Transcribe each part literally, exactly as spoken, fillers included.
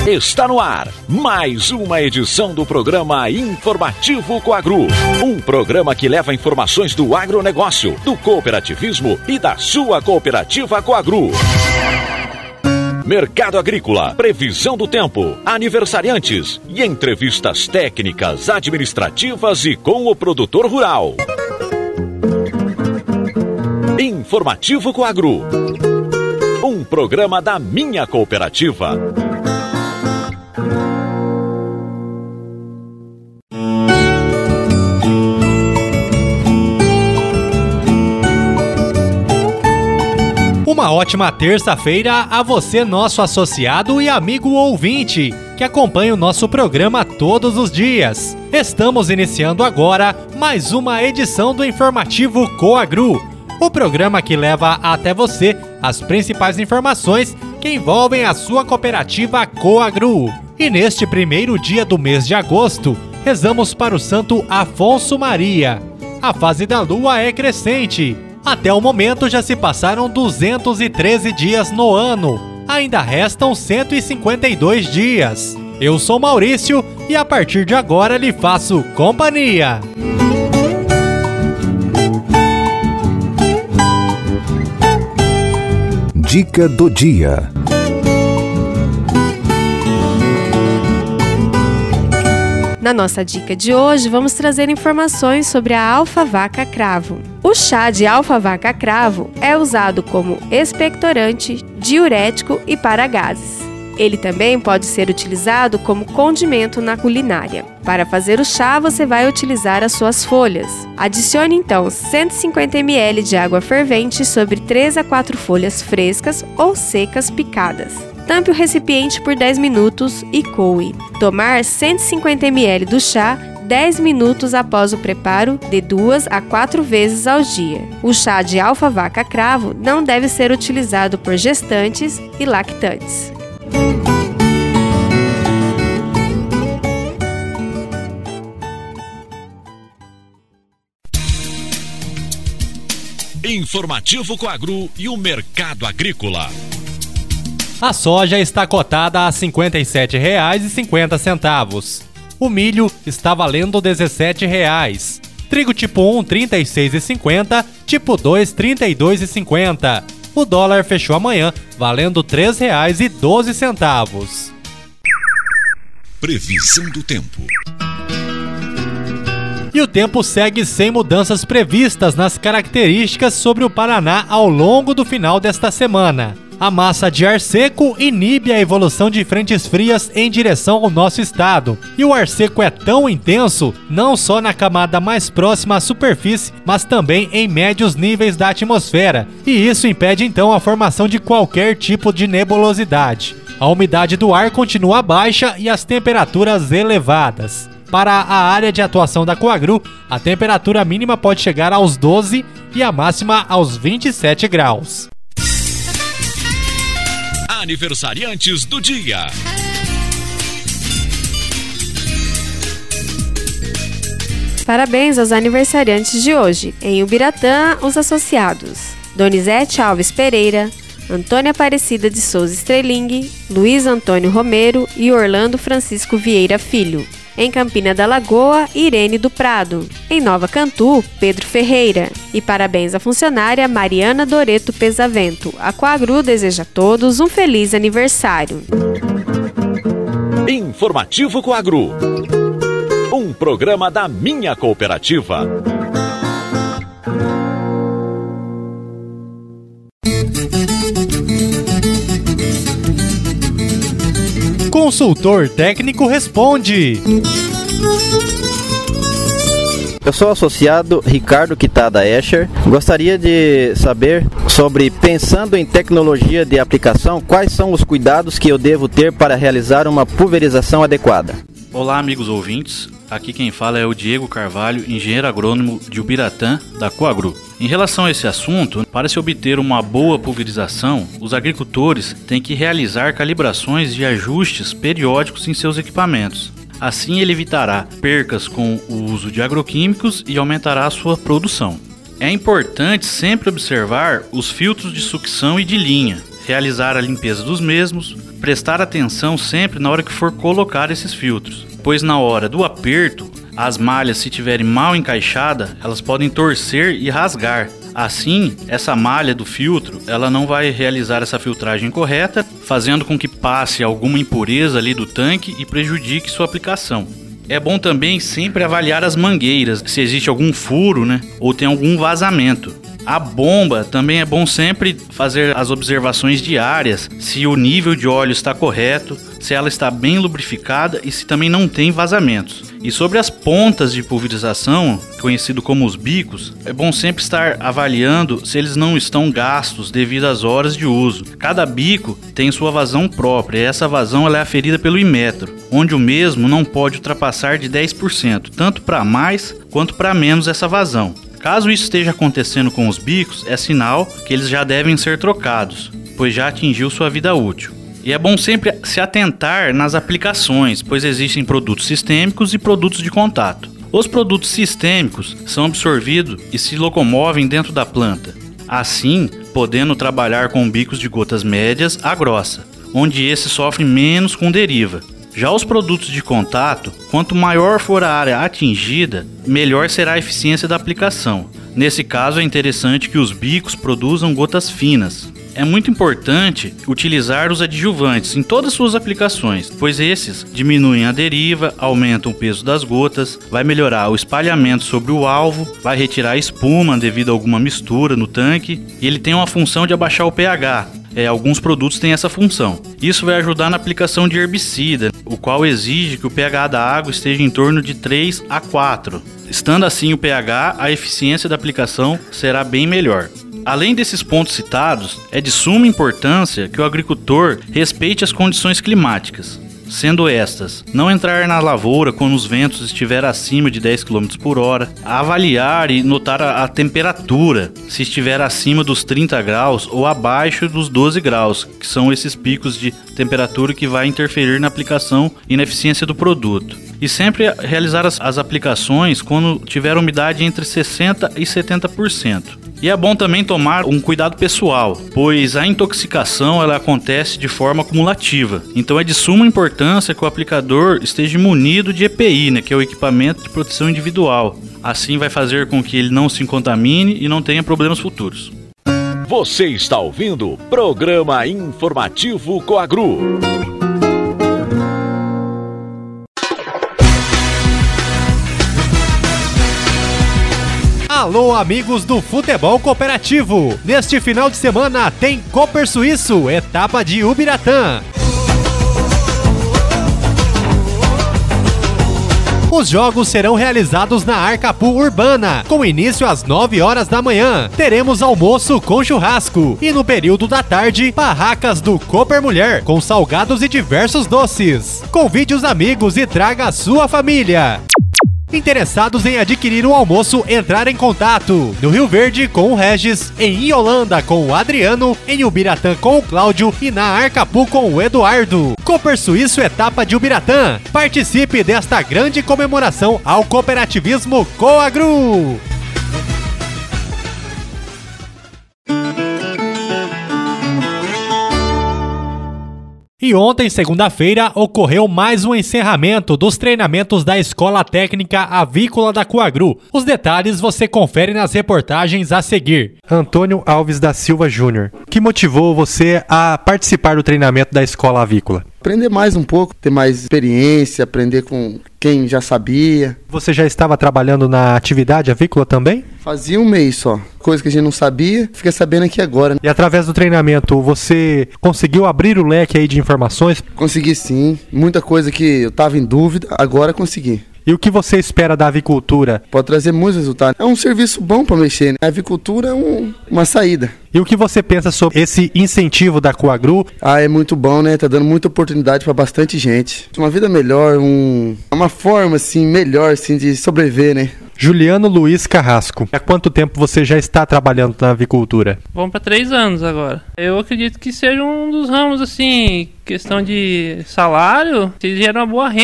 Está no ar mais uma edição do programa Informativo Coagro. Um programa que leva informações do agronegócio, do cooperativismo e da sua cooperativa Coagro. Mercado agrícola, previsão do tempo, aniversariantes e entrevistas técnicas, administrativas e com o produtor rural. Informativo Coagro. Um programa da minha cooperativa. Uma ótima terça-feira a você, nosso associado e amigo ouvinte, que acompanha o nosso programa todos os dias. Estamos iniciando agora mais uma edição do Informativo Coagro, o programa que leva até você as principais informações que envolvem a sua cooperativa Coagro. E neste primeiro dia do mês de agosto, rezamos para o Santo Afonso Maria. A fase da lua é crescente. Até o momento já se passaram duzentos e treze dias no ano. Ainda restam cento e cinquenta e dois dias. Eu sou Maurício e a partir de agora lhe faço companhia. Dica do dia. Na nossa dica de hoje, vamos trazer informações sobre a alfavaca cravo. O chá de alfavaca cravo é usado como expectorante, diurético e para gases. Ele também pode ser utilizado como condimento na culinária. Para fazer o chá, você vai utilizar as suas folhas. Adicione então cento e cinquenta mililitros de água fervente sobre três a quatro folhas frescas ou secas picadas. Tampe o recipiente por dez minutos e coe. Tomar cento e cinquenta mililitros do chá dez minutos após o preparo, de duas a quatro vezes ao dia. O chá de alfavaca cravo não deve ser utilizado por gestantes e lactantes. Informativo Coagro e o mercado agrícola. A soja está cotada a cinquenta e sete reais e cinquenta centavos. O milho está valendo dezessete reais. Trigo tipo um, trinta e seis reais e cinquenta centavos. Tipo dois, trinta e dois reais e cinquenta centavos. O dólar fechou amanhã valendo três reais e doze centavos. Previsão do tempo. E o tempo segue sem mudanças previstas nas características sobre o Paraná ao longo do final desta semana. A massa de ar seco inibe a evolução de frentes frias em direção ao nosso estado. E o ar seco é tão intenso, não só na camada mais próxima à superfície, mas também em médios níveis da atmosfera. E isso impede então a formação de qualquer tipo de nebulosidade. A umidade do ar continua baixa e as temperaturas elevadas. Para a área de atuação da Coagro, a temperatura mínima pode chegar aos doze e a máxima aos vinte e sete graus. Aniversariantes do dia. Parabéns aos aniversariantes de hoje. Em Ubiratã, os associados: Donizete Alves Pereira, Antônia Aparecida de Souza Estreling, Luiz Antônio Romero e Orlando Francisco Vieira Filho. Em Campina da Lagoa, Irene do Prado. Em Nova Cantu, Pedro Ferreira. E parabéns à funcionária Mariana Doreto Pesavento. A Coagro deseja a todos um feliz aniversário. Informativo Coagro. Um programa da minha cooperativa. Consultor técnico responde. Eu sou o associado Ricardo Quitada Escher. Gostaria de saber sobre, pensando em tecnologia de aplicação, quais são os cuidados que eu devo ter para realizar uma pulverização adequada. Olá, amigos ouvintes. Aqui quem fala é o Diego Carvalho, engenheiro agrônomo de Ubiratã, da Coagro. Em relação a esse assunto, para se obter uma boa pulverização, os agricultores têm que realizar calibrações e ajustes periódicos em seus equipamentos. Assim, ele evitará percas com o uso de agroquímicos e aumentará a sua produção. É importante sempre observar os filtros de sucção e de linha. realizar a limpeza dos mesmos, prestar atenção sempre na hora que for colocar esses filtros, pois na hora do aperto, as malhas, se tiverem mal encaixadas, elas podem torcer e rasgar. Assim, essa malha do filtro, ela não vai realizar essa filtragem correta, fazendo com que passe alguma impureza ali do tanque e prejudique sua aplicação. É bom também sempre avaliar as mangueiras, se existe algum furo, né, ou tem algum vazamento. A bomba também é bom sempre fazer as observações diárias, se o nível de óleo está correto, se ela está bem lubrificada e se também não tem vazamentos. E sobre as pontas de pulverização, conhecido como os bicos, é bom sempre estar avaliando se eles não estão gastos devido às horas de uso. Cada bico tem sua vazão própria e essa vazão ela é aferida pelo Inmetro, onde o mesmo não pode ultrapassar de dez por cento, tanto para mais quanto para menos essa vazão. Caso isso esteja acontecendo com os bicos, é sinal que eles já devem ser trocados, pois já atingiu sua vida útil. E é bom sempre se atentar nas aplicações, pois existem produtos sistêmicos e produtos de contato. Os produtos sistêmicos são absorvidos e se locomovem dentro da planta, assim podendo trabalhar com bicos de gotas médias a grossa, onde esse sofre menos com deriva. Já os produtos de contato, quanto maior for a área atingida, melhor será a eficiência da aplicação. Nesse caso, é interessante que os bicos produzam gotas finas. É muito importante utilizar os adjuvantes em todas as suas aplicações, pois esses diminuem a deriva, aumentam o peso das gotas, vai melhorar o espalhamento sobre o alvo, vai retirar a espuma devido a alguma mistura no tanque, e ele tem uma função de abaixar o pH. É, alguns produtos têm essa função. Isso vai ajudar na aplicação de herbicida, o qual exige que o pH da água esteja em torno de três a quatro. Estando assim o pH, a eficiência da aplicação será bem melhor. Além desses pontos citados, é de suma importância que o agricultor respeite as condições climáticas, sendo estas: não entrar na lavoura quando os ventos estiverem acima de dez quilômetros por hora, avaliar e notar a, a temperatura, se estiver acima dos trinta graus ou abaixo dos doze graus, que são esses picos de temperatura que vai interferir na aplicação e na eficiência do produto. E sempre realizar as, as aplicações quando tiver umidade entre sessenta por cento e setenta por cento. E é bom também tomar um cuidado pessoal, pois a intoxicação ela acontece de forma acumulativa. Então é de suma importância que o aplicador esteja munido de E P I, né, que é o equipamento de proteção individual. Assim vai fazer com que ele não se contamine e não tenha problemas futuros. Você está ouvindo o Programa Informativo Coagru. Alô, amigos do futebol cooperativo! Neste final de semana tem Cooper Suíço, etapa de Ubiratã. Os jogos serão realizados na Arcapu Urbana, com início às nove horas da manhã. Teremos almoço com churrasco e no período da tarde, barracas do Cooper Mulher, com salgados e diversos doces. Convide os amigos e traga a sua família. Interessados em adquirir o almoço, entrar em contato. No Rio Verde com o Regis, em Iolanda com o Adriano, em Ubiratã com o Cláudio e na Arcapu com o Eduardo. Cooper Suíço etapa de Ubiratã. Participe desta grande comemoração ao cooperativismo Coagru. E ontem, segunda-feira, ocorreu mais um encerramento dos treinamentos da Escola Técnica Avícola da Coagru. Os detalhes você confere nas reportagens a seguir. Antônio Alves da Silva Júnior, que motivou você a participar do treinamento da Escola Avícola? Aprender mais um pouco, ter mais experiência, aprender com quem já sabia. Você já estava trabalhando na atividade avícola também? Fazia um mês só. Coisa que a gente não sabia, fica sabendo aqui agora. E através do treinamento, você conseguiu abrir o leque aí de informações? Consegui sim. Muita coisa que eu estava em dúvida, agora consegui. E o que você espera da avicultura? Pode trazer muitos resultados. É um serviço bom para mexer, né? A avicultura é um, uma saída. E o que você pensa sobre esse incentivo da Coagru? Ah, é muito bom, né? Tá dando muita oportunidade para bastante gente. Uma vida melhor, um, uma forma assim melhor assim de sobreviver, né? Juliano Luiz Carrasco, há quanto tempo você já está trabalhando na avicultura? Vamos para três anos agora. Eu acredito que seja um dos ramos, assim, questão de salário, que gera uma boa renda.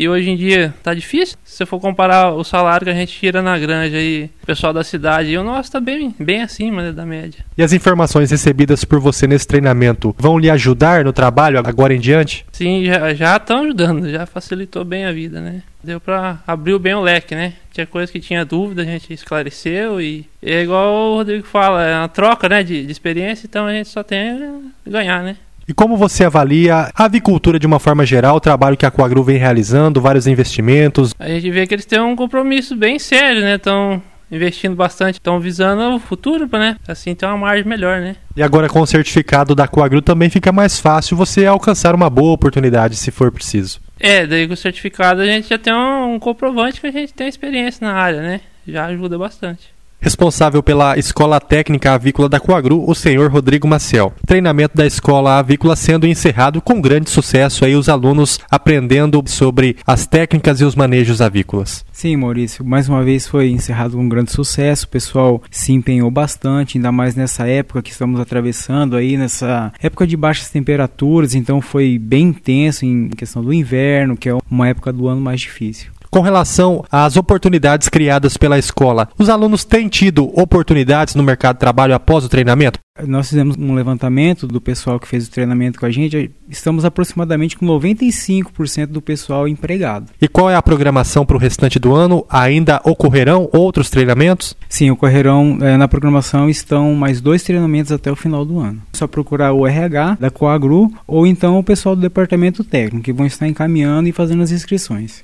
E hoje em dia tá difícil. Se você for comparar o salário que a gente tira na granja e o pessoal da cidade, e o nosso tá bem, bem acima, né, da média. E as informações recebidas por você nesse treinamento vão lhe ajudar no trabalho agora em diante? Sim, já estão ajudando, já facilitou bem a vida, né? Deu pra abrir bem o leque, né? Tinha coisa que tinha dúvida, a gente esclareceu e é igual o Rodrigo fala, é uma troca, né, de, de experiência, então a gente só tem a ganhar, né? E como você avalia a avicultura de uma forma geral, o trabalho que a Coagru vem realizando, vários investimentos? A gente vê que eles têm um compromisso bem sério, né? Estão investindo bastante, estão visando o futuro, né? Assim tem uma margem melhor, né? E agora com o certificado da Coagru também fica mais fácil você alcançar uma boa oportunidade se for preciso. É, daí com o certificado a gente já tem um, um comprovante que a gente tem experiência na área, né? Já ajuda bastante. Responsável pela Escola Técnica Avícola da Coagru, o senhor Rodrigo Maciel. Treinamento da Escola Avícola sendo encerrado com grande sucesso, aí os alunos aprendendo sobre as técnicas e os manejos avícolas. Sim, Maurício, mais uma vez foi encerrado com grande sucesso, o pessoal se empenhou bastante, ainda mais nessa época que estamos atravessando aí, nessa época de baixas temperaturas, então foi bem intenso em questão do inverno, que é uma época do ano mais difícil. Com relação às oportunidades criadas pela escola, os alunos têm tido oportunidades no mercado de trabalho após o treinamento? Nós fizemos um levantamento do pessoal que fez o treinamento com a gente, estamos aproximadamente com noventa e cinco por cento do pessoal empregado. E qual é a programação para o restante do ano? Ainda ocorrerão outros treinamentos? Sim, ocorrerão, é, na programação estão mais dois treinamentos até o final do ano. É só procurar o R H da Coagru ou então o pessoal do departamento técnico, que vão estar encaminhando e fazendo as inscrições.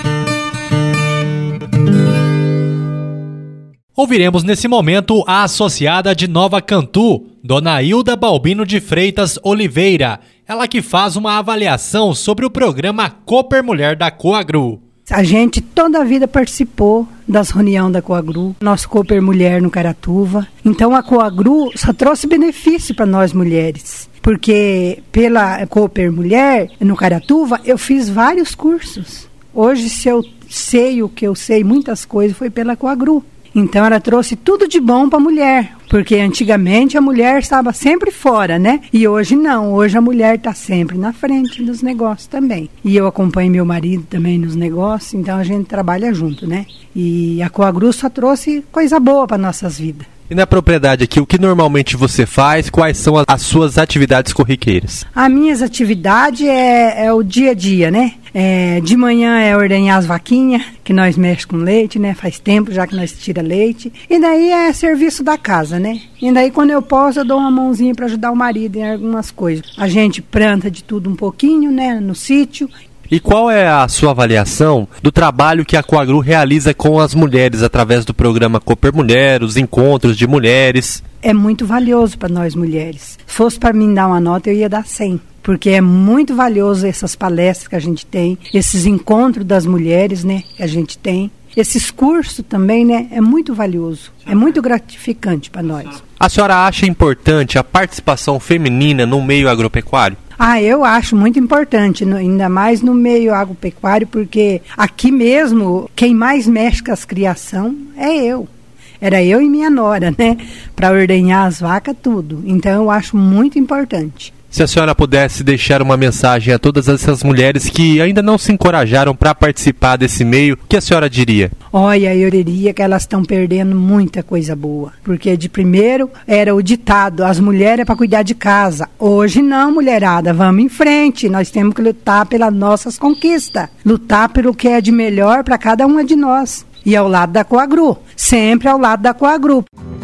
Ouviremos nesse momento a associada de Nova Cantu, Dona Hilda Balbino de Freitas Oliveira, ela que faz uma avaliação sobre o programa Cooper Mulher da Coagru. A gente toda a vida participou das reuniões da Coagru, nosso Cooper Mulher no Caratuva. Então a Coagru só trouxe benefício para nós mulheres, porque pela Cooper Mulher no Caratuva eu fiz vários cursos. Hoje, se eu sei o que eu sei, muitas coisas foi pela Coagru. Então ela trouxe tudo de bom para a mulher, porque antigamente a mulher estava sempre fora, né? E hoje não, hoje a mulher está sempre na frente dos negócios também. E eu acompanho meu marido também nos negócios, então a gente trabalha junto, né? E a Coagru só trouxe coisa boa para nossas vidas. E na propriedade aqui, o que normalmente você faz? Quais são as suas atividades corriqueiras? As minhas atividades é, é o dia a dia, né? É, de manhã é ordenhar as vaquinhas, que nós mexemos com leite, né? Faz tempo já que nós tira leite. E daí é serviço da casa, né? E daí quando eu posso eu dou uma mãozinha para ajudar o marido em algumas coisas. A gente planta de tudo um pouquinho, né? No sítio. E qual é a sua avaliação do trabalho que a Coagru realiza com as mulheres através do programa Cooper Mulher, os encontros de mulheres? É muito valioso para nós mulheres. Se fosse para mim dar uma nota, eu ia dar cem. Porque é muito valioso essas palestras que a gente tem, esses encontros das mulheres, né, que a gente tem. Esses cursos também, né, é muito valioso, é muito gratificante para nós. A senhora acha importante a participação feminina no meio agropecuário? Ah, eu acho muito importante, no, ainda mais no meio agropecuário, porque aqui mesmo, quem mais mexe com as criação é eu. Era eu e minha nora, né, para ordenhar as vacas, tudo. Então eu acho muito importante. Se a senhora pudesse deixar uma mensagem a todas essas mulheres que ainda não se encorajaram para participar desse meio, o que a senhora diria? Olha, eu diria que elas estão perdendo muita coisa boa. Porque de primeiro era o ditado, as mulheres é para cuidar de casa. Hoje não, mulherada, vamos em frente. Nós temos que lutar pelas nossas conquistas. Lutar pelo que é de melhor para cada uma de nós. E ao lado da Coagru, sempre ao lado da Coagru.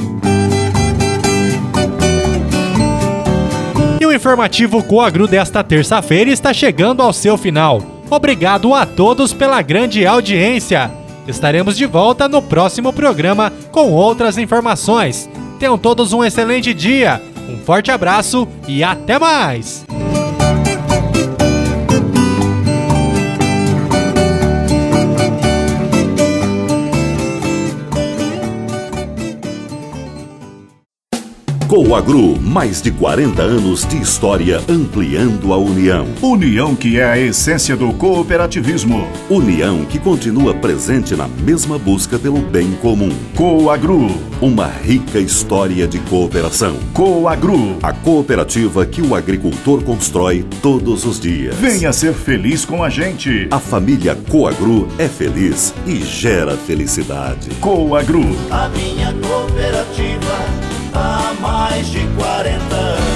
E o informativo Coagru desta terça-feira está chegando ao seu final. Obrigado a todos pela grande audiência. Estaremos de volta no próximo programa com outras informações. Tenham todos um excelente dia, um forte abraço e até mais! Coagru, mais de quarenta anos de história ampliando a união. União que é a essência do cooperativismo. União que continua presente na mesma busca pelo bem comum. Coagru, uma rica história de cooperação. Coagru, a cooperativa que o agricultor constrói todos os dias. Venha ser feliz com a gente. A família Coagru é feliz e gera felicidade. Coagru, a minha cooperativa há mais de quarenta anos.